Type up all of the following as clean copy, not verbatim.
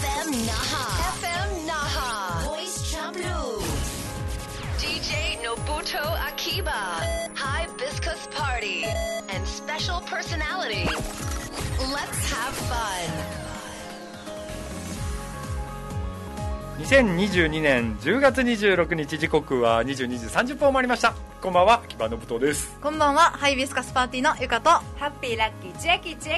FM Naha Voice Champloo DJ Nobuto Akiba Hibiscus Party and special personality. Let's have fun. 2022年10月26日時刻は22時30分を回りました。こんばんは、木場信人です。 こんばんは、ハイビスカスパーティーのゆかとハッピーラッキー千秋です。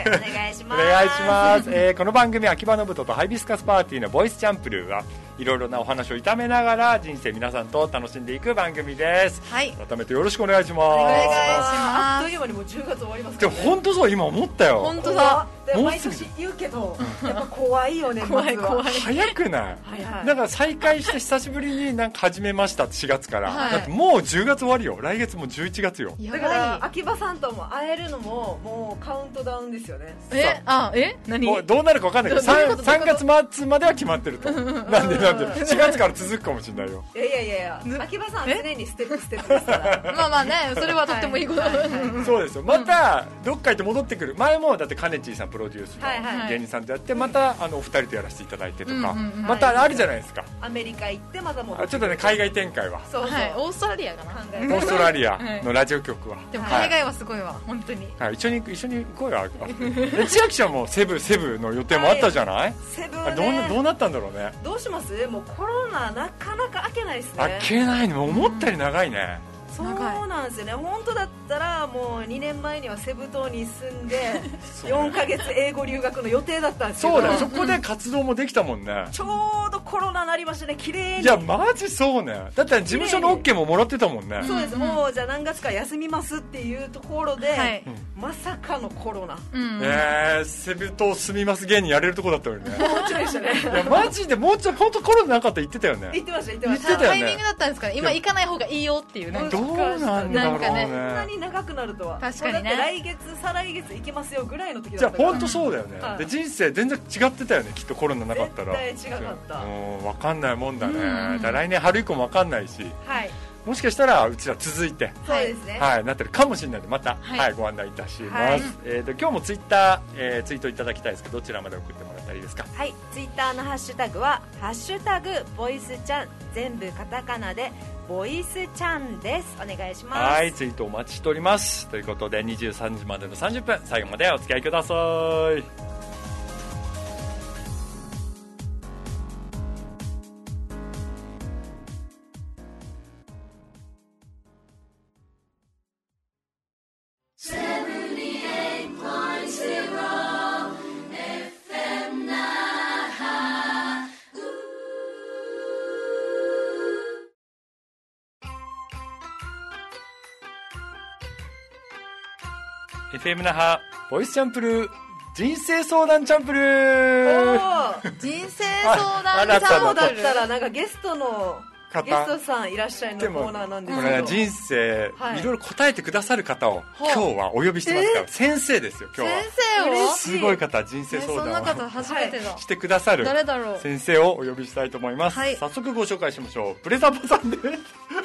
お願いします。 お願いします。この番組は木場信人とハイビスカスパーティーのボイスチャンプルーはいろいろなお話を炒めながら人生皆さんと楽しんでいく番組です。はい。改めてよろしくお願いします。 お願いします。 あっという間にもう10月終わりますからね。 でも本当そう、今思ったよ。 本当だ。 毎年言うけど、やっぱ怖いよね。 怖い。 早くない？ 早い。 だから再開して久しぶりになんか始めました4月から、 はい、 だってもう10月終わりよ。来月も11月よ。 だから秋葉さんとも会えるのももうカウントダウンですよね。 何？ もうどうなるか分かんないけど 3月末までは決まってると。なんで4月から続くかもしれないよ。 いや秋葉さん常にステップですからまあね、それはとってもいいこと、 そうですよ。またどっか行って戻ってくる。前もだってカネチーさんプロデュースの芸人さんとやって、またお二人とやらせていただいてとか、またあるじゃないですか。 アメリカ行ってまた戻ってくる。 ちょっとね、海外展開はそう、 オーストラリアかな。 オーストラリアのラジオ局は、 でも海外はすごいわ、本当に。 一緒に行こうよ。千秋ちゃんもセブの予定もあったじゃない？ セブはね、 どうなったんだろうね。 どうします？もうコロナなかなか開けないですね。 開けないの、思ったより長いね。 そうなんですよね。本当だったらもう2年前にはセブ島に住んで4ヶ月英語留学の予定だったんですけど、 そうだよ、そこで活動もできたもんね。 ちょうどコロナになりましたね。綺麗に。 いやマジそうね。だって事務所の OK ももらってたもんね。 そうです。もうじゃあ何月か休みますっていうところで、まさかのコロナ。 セブ島住みます芸人やれるとこだったのにね。 もちろんでしたね。 いやマジでもうちょっと本当コロナなかったら言ってたよね。 言ってました。 タイミングだったんですかね。今行かない方がいいよっていうね。 どうなんだろうね。 こんなに長くなるとは。 確かにね。 来月再来月行けますよぐらいの時だった。 じゃあ本当そうだよね。で人生全然違ってたよね。きっとコロナなかったら。 絶対違かった。 分かんないもんだね。だ来年春以降も分かんないし。 はい。 もしかしたらうちら続いて、 そうですね。 はい、なってるかもしれないので、また、ご案内いたします。今日もツイッター、ツイートいただきたいですけど、どちらまで送ってもらったらいいですか？ はい、ツイッターのハッシュタグはハッシュタグボイスちゃん、全部カタカナでボイスちゃんです。お願いします。 はい、ツイートお待ちしております。ということで23時までの30分、最後までお付き合いください。FM 那覇ボイスチャンプルー人生相談チャンプルー。 人生相談チャンプルー。 そうだったらなんかゲストさんいらっしゃいのコーナーなんですけど、 これ人生、いろいろ答えてくださる方を今日はお呼びしてますから、先生ですよ今日は。 先生をすごい方、人生相談をそんな方初めてだ。 してくださる誰だろう。 先生をお呼びしたいと思います。早速ご紹介しましょう。プレザポさんです。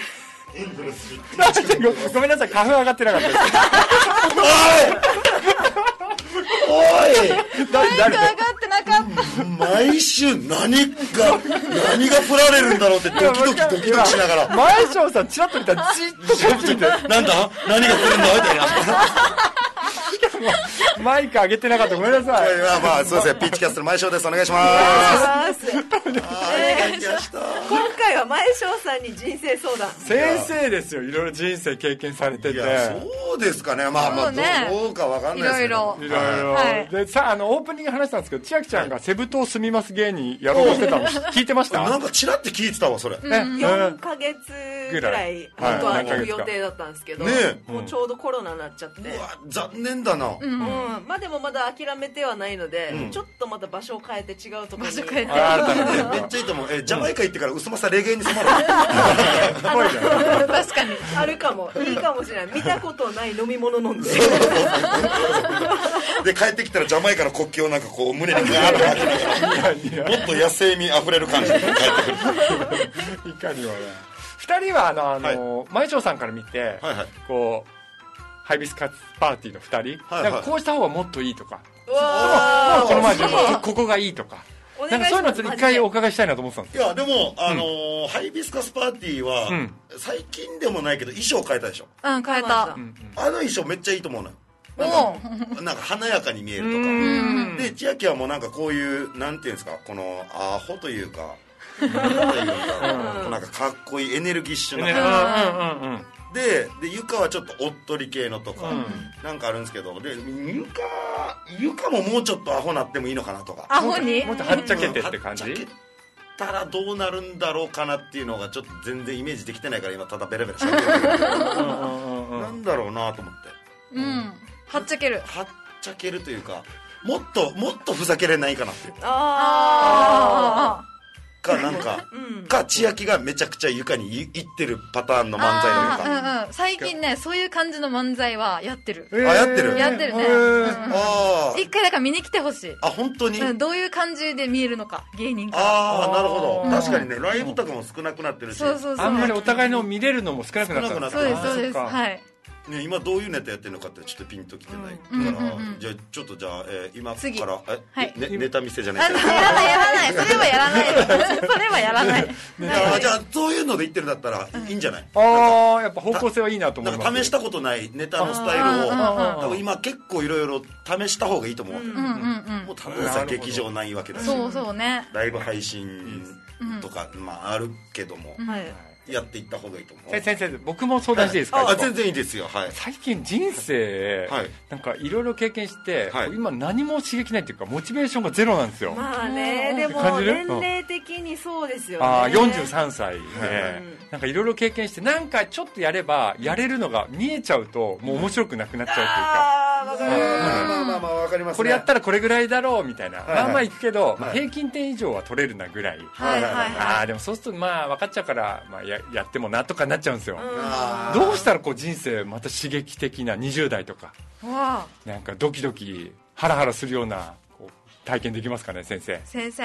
ごめんなさい、花粉上がってなかったです。 おいマイク上がってなかった。 毎週何が振られるんだろうってドキドキしながら、 前翔さんチラッと見たらじっとこっち見て、 なんだ何が来るんだみたいな。 マイク上げてなかった、ごめんなさい。 まあそうですね、ピッチキャストの前翔です。お願いします。 今回は前翔さんに人生相談。 先生ですよ、いろいろ人生経験されてて。 そうですかね。まあどうかわかんないですけど、 いろいろでさ、オープニング話したんですけど、千秋ちゃんがセブ島住みます芸人やろうとしてたの聞いてました？ なんかチラって聞いてたわそれ。 4ヶ月ぐらい本当は行く予定だったんですけど、もうちょうどコロナになっちゃって、 残念だな。 まあでもまだ諦めてはないので、ちょっとまた場所を変えて違うところに。 めっちゃいいと思う。ジャマイカ行ってから薄まさレゲエに染まる。 確かにあるかも。いいかもしれない。見たことない飲み物飲んで。 で帰ってきたらジャマイカの国旗をなんかこう胸にガーッと巻きながら、もっと野生味あふれる感じで帰ってくる。 いかにもね。2人は前翔さんから見て、こうハイビスカスパーティーの2人、 はいはいなんかこうした方がもっといいとか、 うわこの前でーもここがいいとか、 おなんかそういうのちょっと一回お伺いしたいなと思ってたんですよ。 いやでもハイビスカスパーティーは、最近でもないけど衣装変えたでしょ。 うん、変えた。 あの衣装めっちゃいいと思うのよ。なんか華やかに見えるとかで、千秋はもうなんかこういうなんていうんですか、このアホというかなんかかっこいいエネルギッシュなで床はちょっとおっとり系のとか、なんかあるんですけど、で床ももうちょっとアホなってもいいのかなとか、 アホにもっとはっちゃけてって感じ、 はっちゃけたらどうなるんだろうかなっていうのがちょっと全然イメージできてないから今ただベラベラしゃべってるけどなんだろうなと思って、 はっちゃける、 はっちゃけるというか、もっとふざけれないかなってか、なんかか千秋がめちゃくちゃ床に行ってるパターンの漫才なのか。 最近ね、そういう感じの漫才はやってる。 やってるね。一回だから見に来てほしい。 本当にどういう感じで見えるのか、芸人か。 なるほど。確かにね、ライブとかも少なくなってるし、 あんまりお互いの見れるのも少なくなった。 そうです、はい。 ね、今どういうネタやってるのかってちょっとピンときてないから、じゃあちょっと今からネタ見せじゃないですか。 やらないそれはやらないじゃあそういうので言ってるんだったらいいんじゃない？ やっぱ方向性はいいなと思います。 なんか試したことないネタのスタイルを多分今結構いろいろ試した方がいいと思う。もうただでさ劇場ないわけだし、 そうね、 ライブ配信とかあるけども、やっていった方がいいと思う。 先生、僕も相談していいですか？ 全然いいですよ。 最近人生なんかいろいろ経験して今何も刺激ないっていうかモチベーションがゼロなんですよ。 まあね、でも年齢的にそうですよね。 43歳でなんかいろいろ経験して、なんかちょっとやればやれるのが見えちゃうともう面白くなくなっちゃうっていうか、 わかります。 これやったらこれぐらいだろうみたいな、まあいくけど平均点以上は取れるなぐらい。でもそうするとまあ分かっちゃうからやってもなとかなっちゃうんですよ。どうしたらこう人生また刺激的な20代とかなんかドキドキハラハラするような体験できますかね、先生。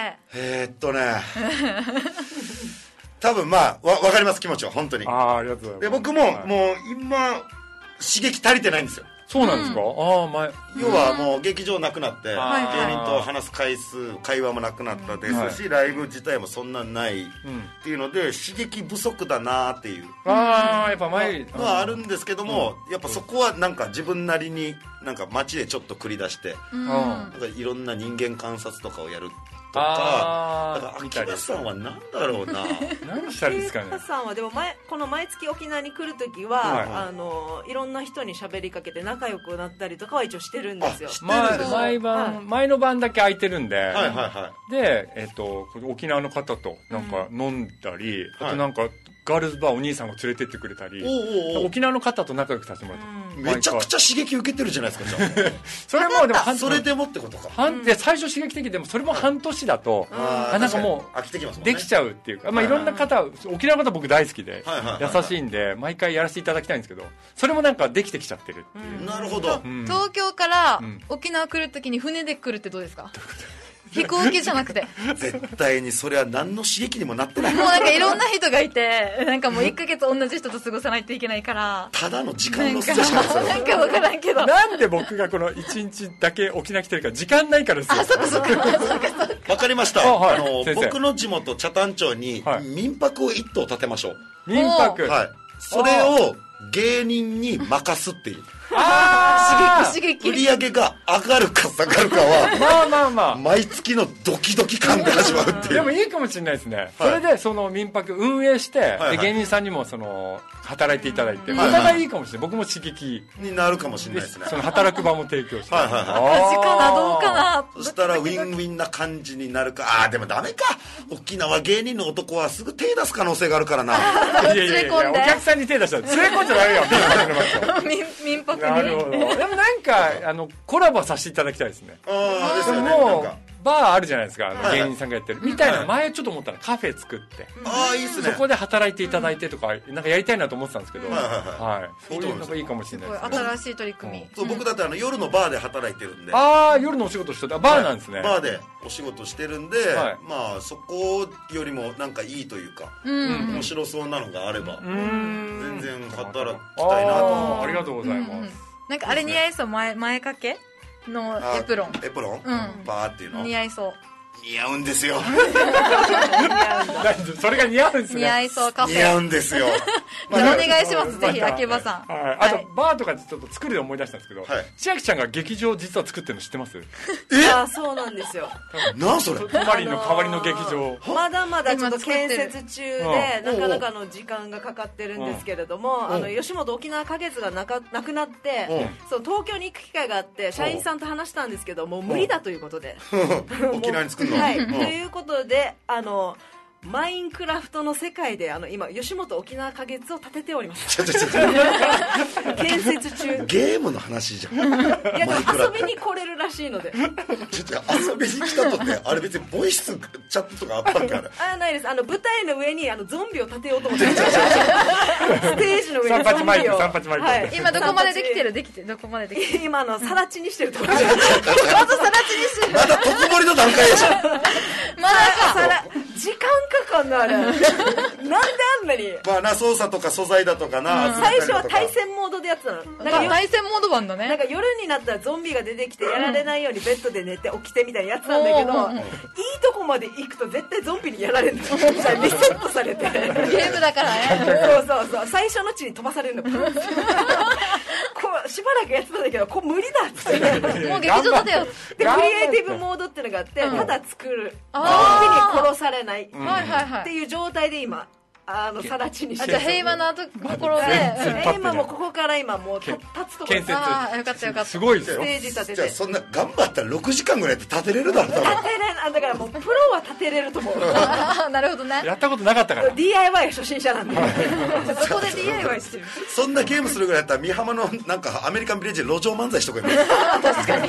多分分かります、気持ちは。本当にありがとうございます。 で僕ももう今刺激足りてないんですよ。 そうなんですか？ 要はもう劇場なくなって、芸人と話す会話もなくなったですし、ライブ自体もそんなないっていうので刺激不足だなっていうやっぱ前のはあるんですけども、やっぱそこはなんか自分なりになんか街でちょっと繰り出して、なんかいろんな人間観察とかをやるとか、だから秋葉さんは何だろうな何したらいいですかね。 秋葉さんはでもこの毎月沖縄に来るときは、いろんな人に喋りかけて仲良くなったりとかは一応してるんですよ。 前の晩だけ空いてるんで、で、沖縄の方となんか飲んだり、あとなんかガールズバーお兄さんが連れてってくれたり、沖縄の方と仲良くさせてもらって、 めちゃくちゃ刺激受けてるじゃないですか。じゃあそれもでもそれでもってことか。 最初刺激的でもそれも半年だとなんかもうできちゃうっていうか、いろんな方、沖縄の方僕大好きで優しいんで毎回やらせていただきたいんですけど、それもなんかできてきちゃってるっていう。 なるほど。 東京から沖縄来るときに船で来るってどうですか？飛行機じゃなくて。 絶対にそれは何の刺激にもなってない。 もうなんかいろんな人がいて、なんかもう1ヶ月同じ人と過ごさないといけないから、 ただの時間の捨てしかない。 なんか分からんけど、 なんで僕がこの1日だけ沖縄来てるか時間ないからですよ。 そっか分かりました。僕の地元北谷町に民泊を1棟建てましょう。 民泊、 それを芸人に任すっていう。 刺激売り上げが上がるか下がるかは毎月のドキドキ感で始まるっていう。 でもいいかもしれないですね。それでその民泊運営して、芸人さんにもその働いていただいて、お互いいいかもしれない。僕も刺激になるかもしれないですね。 その働く場も提供して、 赤字かなどうかな。 そしたらウィンウィンな感じになるか。でもダメか、沖縄芸人の男はすぐ手出す可能性があるからな。 いやお客さんに手出したら連れ込んじゃダメよ。 民泊に。 なるほど。でもなんかコラボさせていただきたいですね。 ですよね。 もうバーあるじゃないですか、芸人さんがやってるみたいな。前ちょっと思ったらカフェ作って、 いいっすね。 そこで働いていただいてとかなんかやりたいなと思ってたんですけど、そういうのがいいかもしれないですね。 新しい取り組み。 そう、僕だって夜のバーで働いてるんで。 夜のお仕事してたバーなんですね。 バーでお仕事してるんで、まあそこよりもなんかいいというか、面白そうなのがあれば全然働きたいなと。 ありがとうございます。 なんかあれ似合いそう、前掛けのエプロン。 エプロン、バーっていうの似合いそう。 似合うんですよ。 それが似合うんですね。 似合いそうカフェ。 似合うんですよ。 じゃあお願いします、ぜひ秋葉さん。 あとバーとかちょっと作るで思い出したんですけど、千秋ちゃんが劇場実は作ってるの知ってます？ あ、そうなんですよ。 なんそれ？ マリンの代わりの劇場。 まだまだちょっと建設中でなかなかの時間がかかってるんですけれども、吉本沖縄花月がなくなって、そう東京に行く機会があって社員さんと話したんですけど、もう無理だということで。 沖縄に作るの。 はい、ということでマインクラフトの世界で今吉本沖縄花月を立てております。建設中。 ゲームの話じゃん。いやでも遊びに来れるらしいので。 遊びに来たとってあれ別にボイスチャットとかあったんかあれ？ ないです。舞台の上にゾンビを立てようと思ってステージの上にゾンビを。 今どこまでできてる？どこまでできてる？ 今さら地にしてるところ。まずさら地にしてる。 まだ特盛りの段階でしょ。 まだ時間かかんなあれ。なんであんなに。 まあな、操作とか素材だとかな。 最初は対戦モードでやってたの。 対戦モード版だね。 なんか夜になったらゾンビが出てきてやられないようにベッドで寝て起きてみたいなやつなんだけど、いいとこまで行くと絶対ゾンビにやられるの。リセットされて。ゲームだからね。 そう。最初の地に飛ばされるの。こうしばらくやってたんだけど、こう無理だっつって。 もう劇場だよ。 でクリエイティブモードっていうのがあって、ただ作る。ゾンビに殺されないっていう状態で今さら地にしてる。 じゃあ平和なところで今もうここから今もう立つところ。 建設。 ああよかったよかった。 すごいですよ。 ステージ立てて。 じゃあそんな頑張ったら6時間ぐらいで立てれるだろ。 立てれだからもうプロは立てれると思う。 なるほどね。 やったことなかったから。 DIY 初心者なんで。 そこで DIY してる。 そんなゲームするぐらいだったら美浜のなんかアメリカンビレッジで路上漫才しとけばいい。 確かに。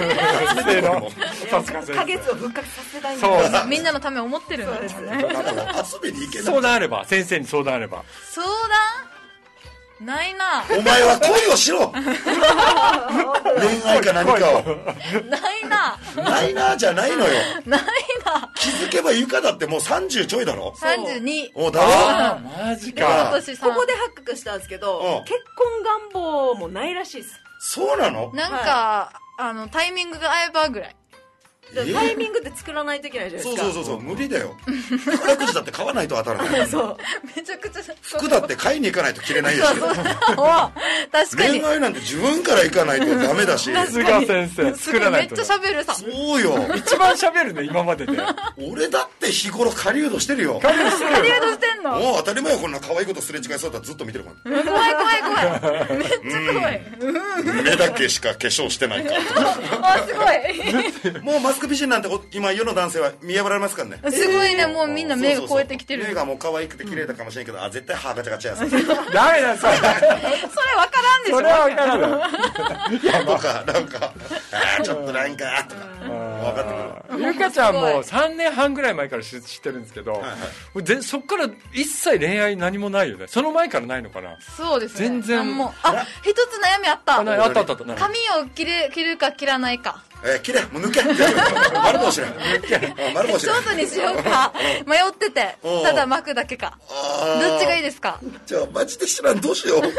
花月を復活させたいんだ。 そう。みんなのためを思ってるんですね。 遊びに行けない。 相談あれば、先生に相談あれば。 相談ないな。 お前は恋をしろ。恋愛か何かを。ないなじゃないのよ。 ないな。 気づけばゆかだってもう30ちょいだろ。 32。 おだろ。 マジか。 ここで発覚したんですけど、結婚願望もないらしいです。 そうなの？ なんかタイミングが合えばぐらい。 タイミングって作らないといけないじゃないですか。 そう無理だよ。宝くじだって買わないと当たらない。 そうめちゃくちゃ服だって買いに行かないと着れないですけど。 確かに恋愛なんて自分から行かないとダメだし。 さすが先生作らないと。 めっちゃ喋るさ。 そうよ。 一番喋るね今までで。 俺だって日頃狩人してるよ。 狩人してんの？ もう当たり前よ。こんな可愛いことすれ違いそうだったらずっと見てるから。 怖いめっちゃ怖い。 目だけしか化粧してないか。 あすごい。 もうマスク美人なんて今世の男性は見破られますからね。 すごいね。もうみんな目が超えてきてる。 目がもう可愛くて綺麗だかもしれんけど、絶対歯ガチャガチャやさ。 ダメだそれ。 それ分からんでしょ。 それは分からない。 とかなんかちょっとなんかとか分かってくる。 ゆかちゃんも3年半ぐらい前から知ってるんですけど、そっから一切恋愛何もないよね。その前からないのかな。 そうですね。 全然。 一つ悩みあった。 あった。 髪を切るか切らないか。 切れもう抜け。丸帽子だ。丸帽子ショートにしようか迷ってて、ただ巻くだけか。どっちがいいですか？ じゃあマジで知らん、どうしよう。 悩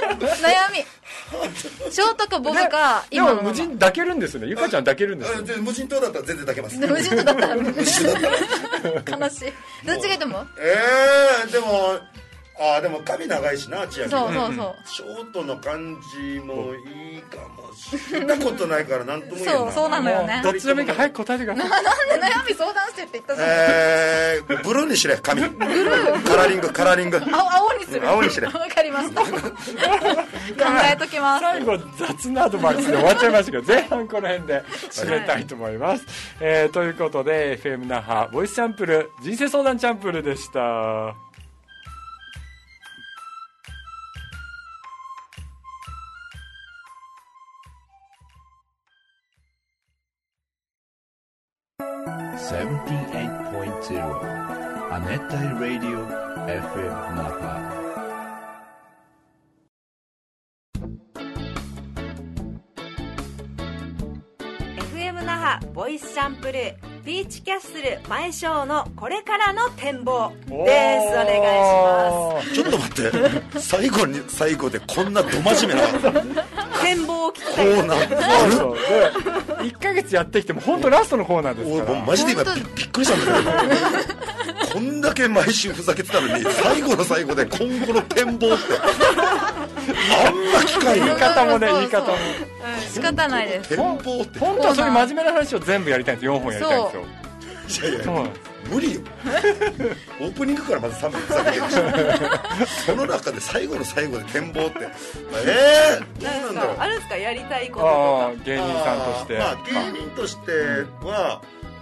み。ショートかボブか今の無人抱けるんですね。ゆかちゃん抱けるんですよ。 無人島だったら全然抱けます。 無人島だったら悲しい。どっちがいいと思う？ でも髪長いしな、千秋。 そうショートの感じもいいかもしれない。そんなことないから何とも言えない。 そうなのよね。 どっちでもいいから早く答えてください。 なんで悩み相談してって言ったじゃん。 ブルーにしれ、髪。ブルー。カラーリング。 青にする。 青にしれ。 わかりました。考えときます。 最後雑なアドバイスで終わっちゃいましたけど、前半この辺で締めたいと思います。ということで FM 那覇ボイスチャンプル人生相談チャンプルでした。 78.0 亜熱帯ラディオ FM 那覇。 FM 那覇ボイスサンプル。 ビーチキャッスル前ショーのこれからの展望です。お願いします。 ちょっと待って最後でこんなど真面目な展望を聞きたいコーナーそう1ヶ月やってきても本当ラストのコーナーですから。 マジで今びっくりしたんだけどこんだけ毎週ふざけてたのに最後の最後で今後の展望ってあんま聞かない。 言い方もね、言い方も仕方ないです。 展望って本当はそういう真面目な話を全部やりたいんですよ。4本やりたいんですよ。 いやいや無理よオープニングからまず3分ふざけてるしその中で最後の最後で展望ってどうなんだろう。 あるんですか、やりたいこととか。 芸人さんとして。 芸人としては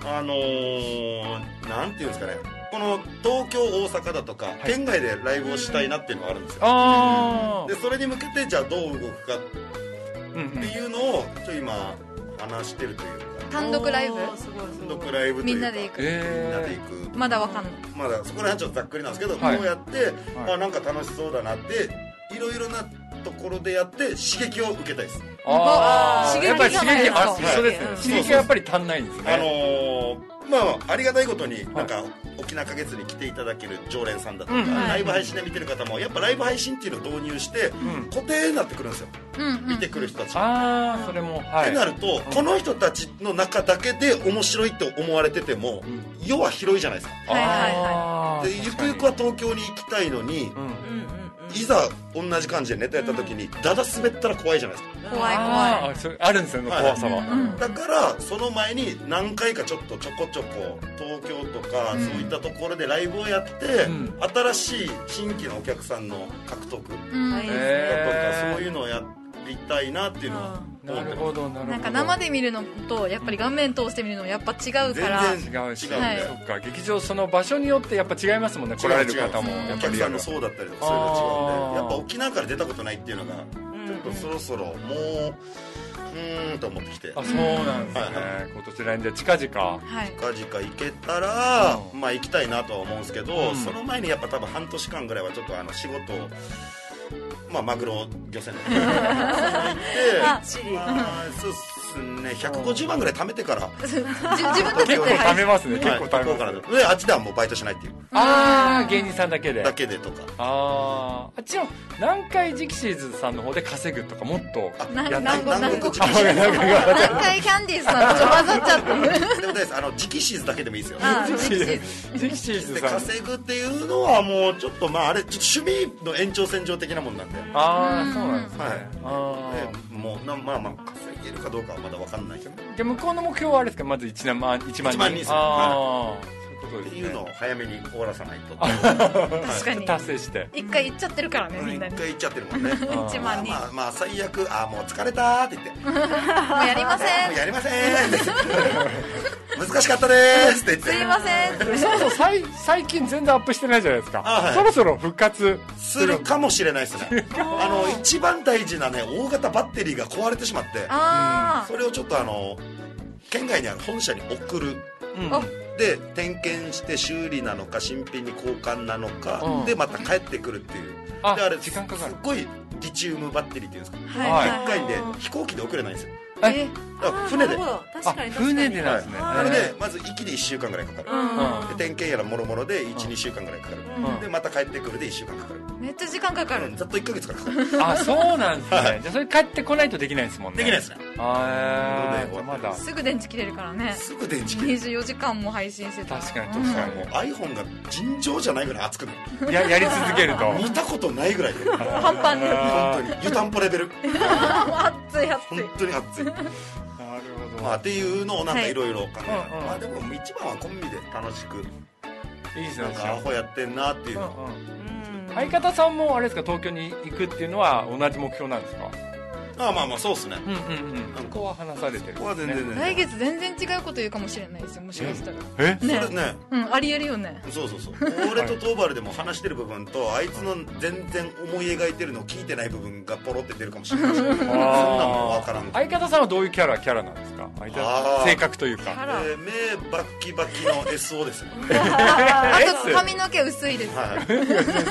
なんていうんですかね、この東京大阪だとか、県外でライブをしたいなっていうのがあるんですよ。でそれに向けてじゃあどう動くかっていうのを今話してるというか、 単独ライブ、 単独ライブというかみんなで行く、まだわかんない、 まだそこら辺はちょっとざっくりなんですけど、こうやって、なんか楽しそうだなっていろいろなところでやって刺激を受けたいです。 やっぱり刺激、そうですね、刺激はやっぱり足んないんですね。 ありがたいことになんか沖縄花月に来ていただける常連さんだとか、ライブ配信で見てる方もやっぱライブ配信っていうのを導入して固定になってくるんですよ、見てくる人たち。 それもってなると、この人たちの中だけで面白いって思われてても、世は広いじゃないですか。でゆくゆくは東京に行きたいのに、いざ同じ感じでネタやった時にダダ滑ったら怖いじゃないですか。 怖いあるんですよね、怖さは。 だからその前に何回かちょこちょこ東京とかそういったところでライブをやって、新しい新規のお客さんの獲得だとか、そういうのをやりたいなっていうのは思ってます。 なるほど。 なんか生で見るのとやっぱり画面通して見るのやっぱ違うから。 全然違うし、 そっか、劇場その場所によってやっぱ違いますもんね。来られる方もお客さんの層だったりとかそういうの違うんで、やっぱ沖縄から出たことないっていうのがちょっとそろそろもうと思ってきて。 そうなんですね。今年来年で近々 行けたら行きたいなとは思うんですけど、その前にやっぱ多分半年間ぐらいはちょっと仕事をマグロ漁船の方に行ってそうですね、150万ぐらい貯めてから自分で結構貯めますね。結構貯めます。 であっちではもうバイトしないっていう。 芸人さんだけでとか。 あっちの南海ジキシーズさんの方で稼ぐとかもっと南海南キャンディーズさんと混ざっちゃってでもですジキシーズだけでもいいですよ。 ジキシーズさんで稼ぐっていうのはもうちょっとあれちょっと趣味の延長線上的なもんなんで。 そうなんですね。 もう稼げるかどうかはまだ分かんないけど。 で向こうの目標はあれですか、まず1万人。 1万人です。っていうのを早めに終わらさないと。 確かに達成して一回行っちゃってるからね、みんなに一回行っちゃってるもんね。 1万人最悪もう疲れたって言ってもうやりませんもうやりません難しかったですって言ってすいません。 そもそも最近全然アップしてないじゃないですか。そろそろ復活するかもしれないですね。一番大事なね大型バッテリーが壊れてしまって、それをちょっと県外にある本社に送る、で点検して修理なのか新品に交換なのか、でまた帰ってくるっていう。であれ時間かかる。 すっごいリチウムバッテリーっていうんですか、1回で飛行機で送れないんですよ。船で。 船でなんですね。 なのでまず行きで1週間ぐらいかかる、で点検やらもろもろで 1,2 週間ぐらいかかる、でまた帰ってくるで1週間かかる。 めっちゃ時間かかる。 ざっと1ヶ月からかかる。 そうなんですね。じゃあそれ帰ってこないとできないですもんね。 できないですね。 まだすぐ電池切れるからね。 すぐ電池切れる。 24時間も配信してた。 確かにもう iPhone が尋常じゃないぐらい熱くなる。 やり続けると見たことないぐらいでパンパンで本当に湯たんぽレベル熱い本当に熱い。なるほど。っていうのをなんかいろいろ考えて、でも一番はコンビで楽しくいいですね。 なんかアホやってんなっていうの。 相方さんもあれですか、東京に行くっていうのは同じ目標なんですか？ そうですね。 ここは話されてる。ここは全然来月全然違うこと言うかもしれないですよ、もしかしたら。 それね。 ありえるよね。 そう俺とトーバルでも話してる部分とあいつの全然思い描いてるのを聞いてない部分がポロって出るかもしれないし、そんなもん分からん。 相方さんはどういうキャラなんですか？性格というか。 目バッキバキの SO ですね。 あと髪の毛薄いです。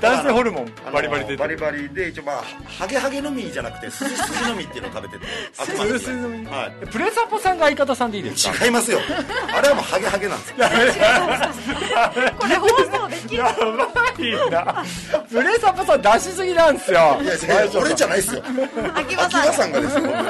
男性ホルモンバリバリ出てる。 バリバリで一応まあハゲハゲのみじゃなくてスジスジのみっていうのを食べててスジスジのみ、 はい、 プレサポさんが相方さんでいいですか？ 違いますよ、あれはもうハゲハゲなんですよこれ放送できる？ やばいな、プレサポさん出しすぎなんですよ。 いや俺じゃないですよ、 秋葉さんがですよはい、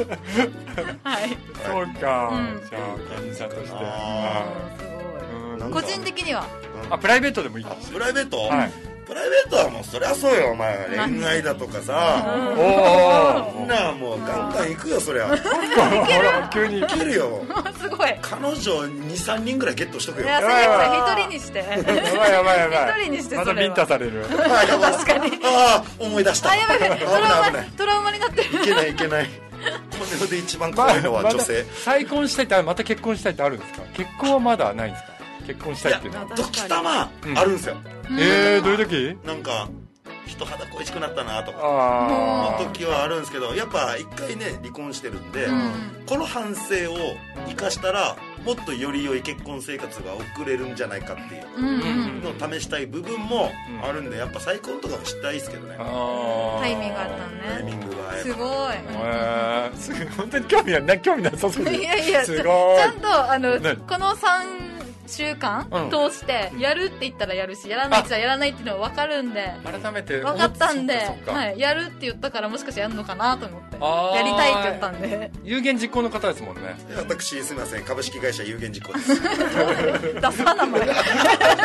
そうか、じゃあ芸人さんとして個人的にはプライベートでもいいかもしれない。 プライベート、 はい、 プライベートはもうそりゃそうよ、お前恋愛だとかさ、みんなもうガンガン行くよ、そりゃ急にいけるよすごい、 彼女 2,3 人ぐらいゲットしとくよ。 いや、それ一人にしてやばい一人にして、 またビンタされる。 確かに、 ああ思い出した、 やばい、トラウマになってる。 いけないこの世で一番怖いのは女性。 再婚したいってまた結婚したいってあるんですか？結婚はままだないんですか？結婚したいっていうのは時たまあるんですよ。 どういう時？ なんか人肌恋しくなったなとかの時はあるんですけど、やっぱ一回ね離婚してるんで、この反省を生かしたらもっとより良い結婚生活が送れるんじゃないかっていうのを試したい部分もあるんで、やっぱ再婚とかもしたいですけどね。 タイミングがあったのね。 タイミングがすごい。 本当に興味なさそうで。 いやすごい。 ちゃんとこの3週間通してやるって言ったらやるし、やらないって言ったらやらないっていうのは分かるんで、 改めて分かったんで、はい、やるって言ったからもしかしてやるのかなと思って、やりたいって言ったんで。 有言実行の方ですもんね。 私すみません、株式会社有言実行です。 ダサ名前。ダサ。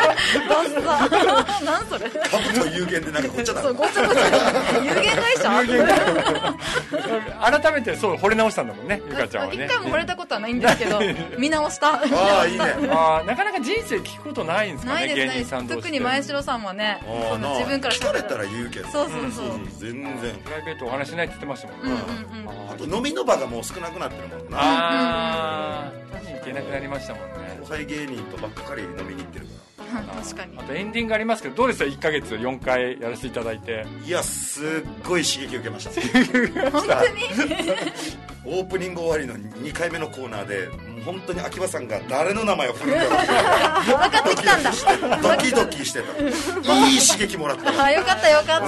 なんそれ。 株と有言でなんかごちゃだ。 そう、ごちゃごちゃ。有言会社。改めてそう惚れ直したんだもんね、ゆかちゃんはね。 一回も惚れたことはないんですけど、見直した。 ああいいね。 なかなか人生聞くことないんですかね、芸人さん同士で。 特に前城さんはね、自分から聞かれたら言うけど、 そう全然プライベートお話しないって言ってましたもんね。 あと飲みの場がもう少なくなってるもんな。 行けなくなりましたもんね。 後輩芸人とばっかり飲みに行ってるから。 確かに。 あとエンディングありますけど、どうですか1ヶ月4回やらせていただいて。 いや、すっごい刺激を受けました本当にオープニング終わりの2回目のコーナーで本当に秋葉さんが誰の名前を振るんだろう分かってきたんだ。 ドキドキしてた。いい刺激もらった。 あ、よかったよかった。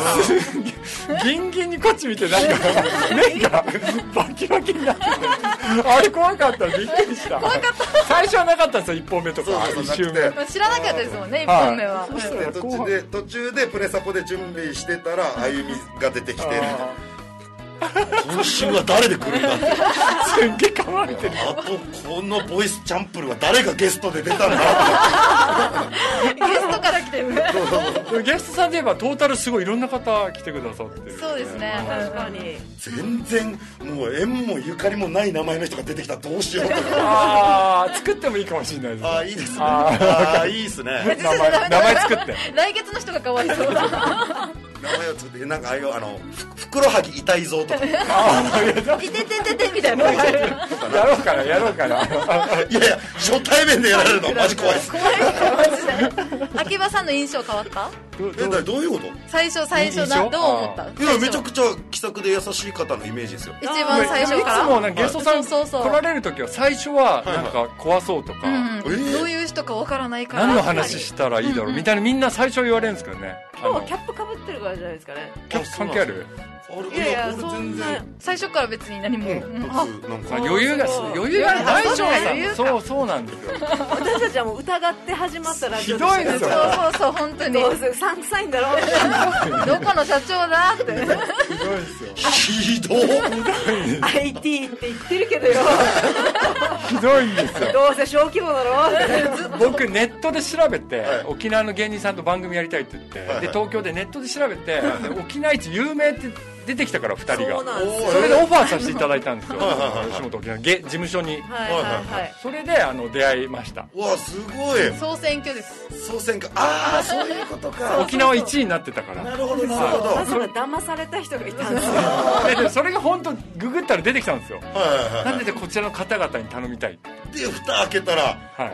ギンギンにこっち見てなんか目がバキバキになってあれ怖かった、びっくりした。 怖かった。 最初はなかったんですよ、1本目とか。 一瞬目知らなかったですもんね、1本目は。 そして途中でプレサポで準備してたらあゆみが出てきて、今週は誰で来るんだってすんげえ構われてる。 あとこのボイスチャンプルは誰がゲストで出たんだゲストから来てる。 ゲストさんで言えばトータルすごいいろんな方来てくださってる。 そうですね、確かに。 全然もう縁もゆかりもない名前の人が出てきたらどうしようとか。 作ってもいいかもしれないです。 いいですね。いいですね。 名前作って。 来月の人がかわいそう。 名前を作ってなんかふくろはぎ痛いぞとか。 いててててみたいな。 やろうかな。いや初対面でやられるのマジ怖いです。 怖いマジで。秋葉さんの印象変わった？ どういうこと？ 最初どう思った？ いや、めちゃくちゃ気さくで優しい方のイメージですよ。 一番最初から。 いつもゲストさん来られる時は最初はなんか怖そうとか、 どういう人かわからないから何の話したらいいだろうみたいな、みんな最初言われるんですけどね。 今日はキャップかぶってるからじゃないですかね。 キャップ関係ある？ いやそんな最初から別に何も、 余裕がないじゃん。そうなんですよ。 私たちはもう疑って始まったらひどいですよ。 そう本当にどうせうさんくさいんだろうどこの社長だってひどいですよ。 ひどい IT って言ってるけどよひどいんですよ。 どうせ小規模だろ僕ネットで調べて、沖縄の芸人さんと番組やりたいって言って、で東京でネットで調べて、沖縄一有名って出てきたから2人が。それでオファーさせていただいたんですよ、吉本沖縄事務所に。それで出会いました。 わあ、すごい。 総選挙です。 総選挙。ああ、そういうことか。 沖縄1位になってたから。 なるほどなるほど。 それ騙された人がいたんですよ。 それが本当ググったら出てきたんですよ。なんでこちらの方々に頼みたいで、蓋開けたら、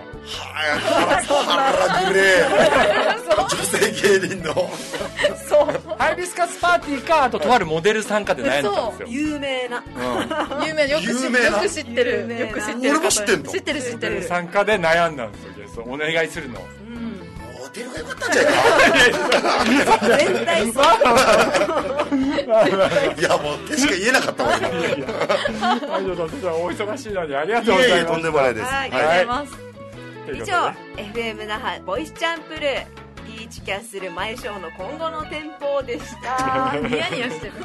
腹グレー女性芸人のハイビスカスパーティーか、あととあるモデルさんかで悩んでたんですよ。 有名なよく知ってる。 俺も知ってんの？ 知ってる。 参加で悩んだんですよ。お願いするの。 モてるがよかったんじゃないか絶対そういやもう手しか言えなかったわ今お忙しいのにありがとうございます。 とんでもないです。 ありがとうございます。 以上 FM 那覇ボイスチャンプルーピーチキャッスル前ショーの今後の展望でしたニヤニヤしてる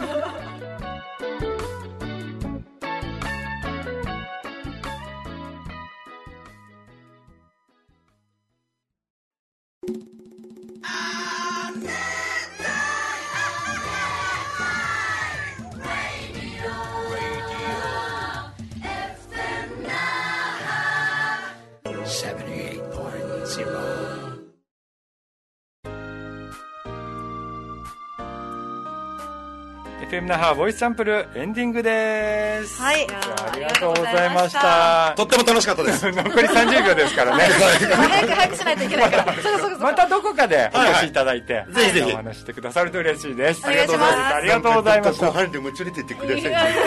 FM 那覇ボイスサンプルエンディングです。 はい、 ありがとうございました。 とっても楽しかったです。 残り30秒ですからね。 早くしないといけないから。 またどこかでお越しいただいて、 ぜひぜひお話してくださると嬉しいです。 お願いします。 ありがとうございました。 後半でも連れてってください。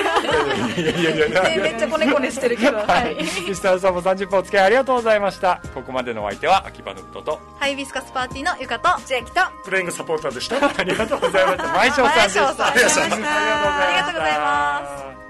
めっちゃコネコネしてるけど。はい。 石田さんも30分お付き合いありがとうございました。ここまでのお相手は秋葉のこととハイビスカスパーティーのゆかと千秋とプレイングサポーターでした。 ありがとうございました。前翔さんでした。 ありがとうございます。